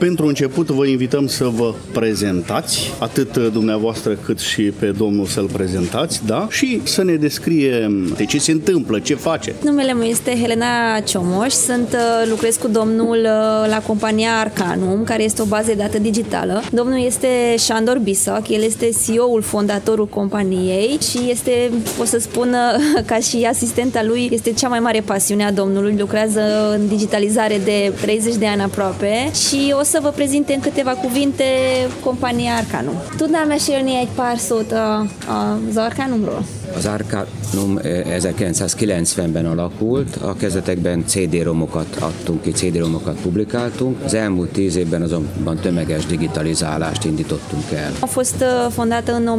Pentru început vă invităm să vă prezentați, atât dumneavoastră cât și pe domnul să-l prezentați, da? Și să ne descrie de ce se întâmplă, ce face. Numele meu este Helena Ciomoș, lucrez cu domnul la compania Arcanum, care este o bază de dată digitală. Domnul este Șandor Bisoc, el este CEO-ul, fondatorul companiei și este, pot să spun, ca și asistenta lui, este cea mai mare pasiune a domnului, lucrează în digitalizare de 30 de ani aproape și o să vă prezint în câteva cuvinte compania Arcanum. Tudnál mesélni egy pár szót az Arcanumról? Az Arcanum 1990-ben alakult, a kezdetekben CD-romokat adtunk ki, CD-romokat publikáltunk, az elmúlt 10 évben azonban tömeges digitalizálást indítottunk el. A fost fondată în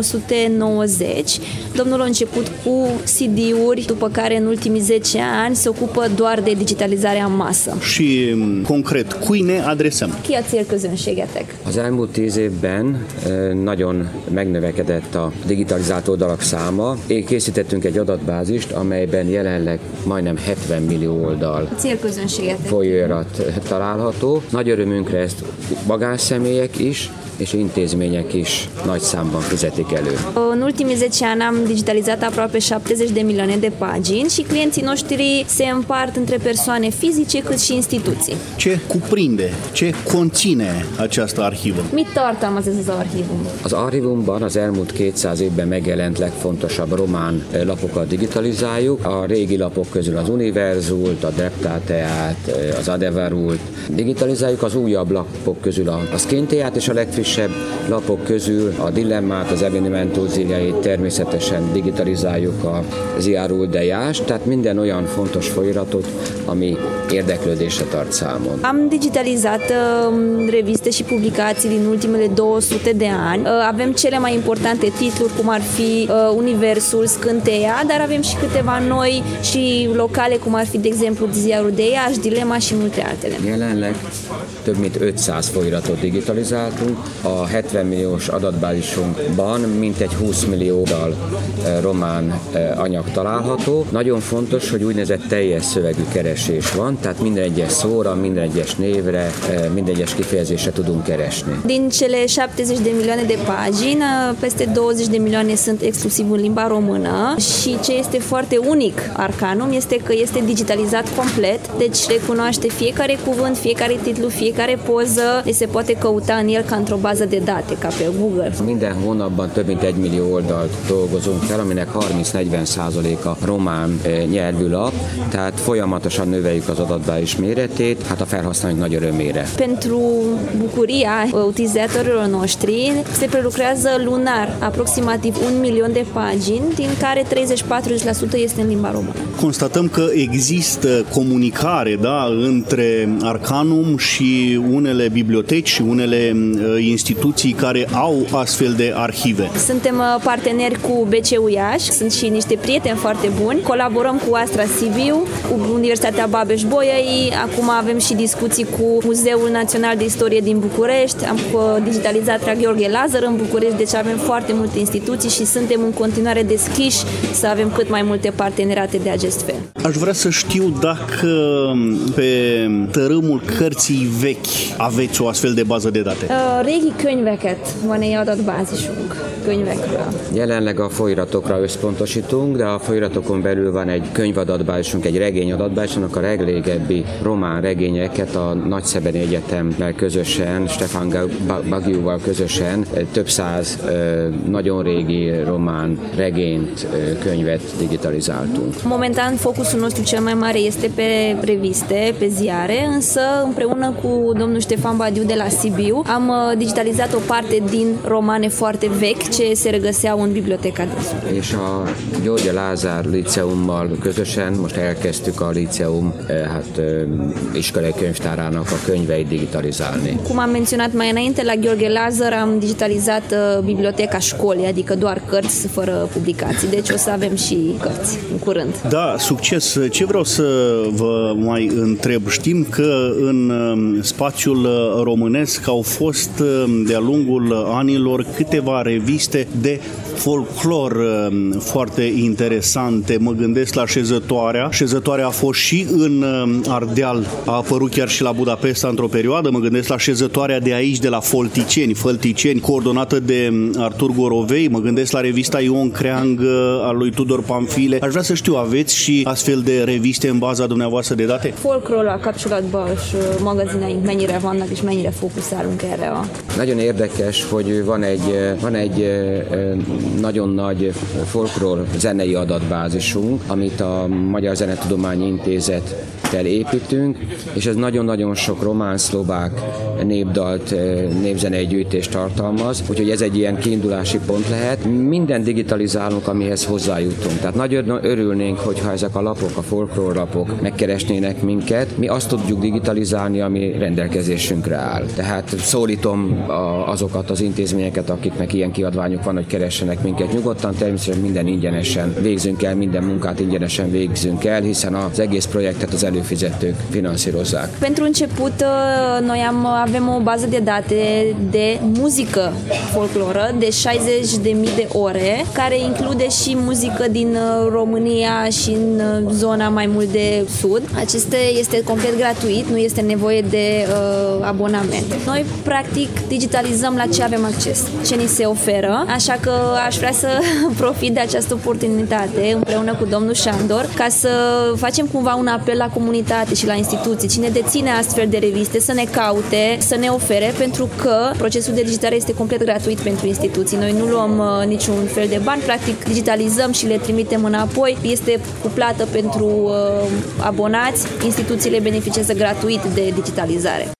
1990, domnul a început cu CD-uri, după care în ultimii 10 ani se ocupă doar de digitalizarea în masă. Și concret, cui ne adresăm? Ki a célközönségetek? Az elmúlt 10 évben nagyon megnövekedett a digitalizált oldalak száma. Készítettünk egy adatbázist, amelyben jelenleg majdnem 70 millió oldal folyóirat található. Nagy örömünkre ezt magánszemélyek is és intézmények is nagy számban fizetik elő. În ultimii 10 ani am digitalizat aproape 70 de milioane de pagini și clienții noștri se împart între persoane fizice cât și instituții. Ce cuprinde, ce conține această arhivă? Mit tartalmaz ez az archívum? Az archívumban az elmúlt 200 évben megjelent legfontosabb román lapokat digitalizáljuk. A régi lapok közül az Univerzult, a Dreptateát, az Adevarult. Digitalizáljuk az újabb lapok közül a Skinteát és a legfrissebb lapok közül a Dilemmát, az Evenimentul Ziliait, természetesen digitalizáljuk a Ziarul de Jást, tehát minden olyan fontos folyiratot, ami érdeklődésre tart számon. Am digitalizat reviste și publicații din ultimele 200 de ani. Avem cele mai importante titluri, cum ar fi Universul, Scânteia, dar avem și câteva noi și locale, cum ar fi, de exemplu, Ziarul de Iași, Dilema și multe altele. Jelenleg több mint 500 folyiratot digitalizáltunk. A 70 milliós adatbázisunkban mintegy 20 millió oldal román anyag található. Nagyon fontos, hogy úgynevezett teljes szövegű keresés van, tehát minden egyes szóra, minden egyes névre, minden egyes kifejezésre tudunk keresni. Din cele 70 de milioane de pagini, peste 20 de milioane sunt exclusiv în limba română și ce este foarte unic Arcanum este că este digitalizat complet, deci recunoaște fiecare cuvânt, fiecare titlu, fiecare poză, deci se poate căuta în el ca într-o bază de date, ca pe Google. Minden hónapban több mint 1 millió oldalt dolgozunk fel, aminek 30-40%-a román nyelvű lap, tehát folyamatosan növeljük az adatbázis méretét, hát a felhasználók nagy örömére. Pentru bucuria utilizatorilor noștri se prelucrează lunar aproximativ 1 milion de pagini, din care 30-40% este în limba română. Constatăm că există comunicare, da, între Arcanum și unele biblioteci și unele instituții care au astfel de arhive. Suntem parteneri cu BCU Iași, sunt și niște prieteni foarte buni. Colaborăm cu Astra Sibiu, cu Universitatea Babeș-Bolyai, acum avem și discuții cu Muzeul Național de Istorie din București, am digitalizat la Gheorghe Lazar în București, deci avem foarte multe instituții și suntem în continuare deschiși să avem cât mai multe parteneriate de acest fel. Aș vrea să știu dacă pe tărâmul cărții vechi aveți o astfel de bază de date. Régi könyveket van egy adatbázisunk könyvekről. Jelenleg a folyóiratokra összpontosítunk, de a folyóiratokon belül van egy könyvadatbázisunk, egy regényadatbázisunk, a legrégebbi román regényeket a Nagyszebeni Egyetemmel közösen, Stefan Bagiúval közösen több száz nagyon régi román regényt, könyvet digitalizáltunk. Momentan focusul nostru cel mai mare este pe reviste, pe ziare, însă împreună cu domnul Ștefan Badiu de la Sibiu am digitalizat o parte din romane foarte vechi ce se regăseau în biblioteca dânsului. És a György Lázár Líceummal közösen most elkezdtük a Líceum iskolai könyvtárának a könyveit digitalizálni. Cum am menționat mai înainte, la Gheorghe Lazar am digitalizat biblioteca școlii, adică doar cărți fără publicații, deci o să avem și cărți în curând. Da, succes! Ce vreau să vă mai întreb? Știm că în spațiul românesc au fost de-a lungul anilor câteva reviste de folclor foarte interesante. Mă gândesc la Șezătoarea. Șezătoarea a fost și în Ardeal, a apărut chiar și la Budapesta într-o perioadă. Mă gândesc la Șezătoarea de aici, de la Fălticeni, coordonată de Artur Gorovei. Mă gândesc la revista Ion Creang al lui Tudor Pamfile. Aș vrea să știu, aveți și astfel de reviste în baza dumneavoastrra de date? Folklórral kapcsolatban magazineink mennyire vannak, és mennyire fókuszálunk erre a... Nagyon érdekes, hogy van egy nagyon nagy folklór zenei adatbázisunk, amit a Magyar Zenetudományi Intézettel építünk, és ez nagyon-nagyon sok román, szlovák népdalt, népzenei gyűjtést tartalmaz, úgyhogy ez egy ilyen kiindulási pont lehet. Mindent digitalizálunk, amihez hozzájutunk. Tehát nagyon örülnénk, hogyha ezek a lapok, a folklórlapok megkeresnének minket. Mi azt tudjuk digitalizálni, ami rendelkezésünkre áll. Tehát szólítom azokat az intézményeket, akiknek ilyen kiadványuk van, hogy keressenek minket nyugodtan. Természetesen minden ingyenesen végzünk el, minden munkát ingyenesen végzünk el, hiszen az egész projektet az előfizetők finanszírozzák. Pentru început, noi avem o bază de date de muzică folcloră de 60.000 de ore, care include și muzică din România și în zona mai mult de sud. Acesta este complet gratuit, nu este nevoie de abonament. Noi, practic, digitalizăm la ce avem acces, ce ni se oferă, așa că aș vrea să profit de această oportunitate împreună cu domnul Șandor ca să facem cumva un apel la comunitate și la instituții. Cine deține astfel de reviste să ne caute, să ne ofere, pentru că procesul de digitare este complet gratuit pentru instituții. Noi nu luăm niciun fel de bani, practic digitalizăm și le trimitem înapoi. Este cu plată pentru abonați, instituțiile beneficiază gratuit de digitalizare.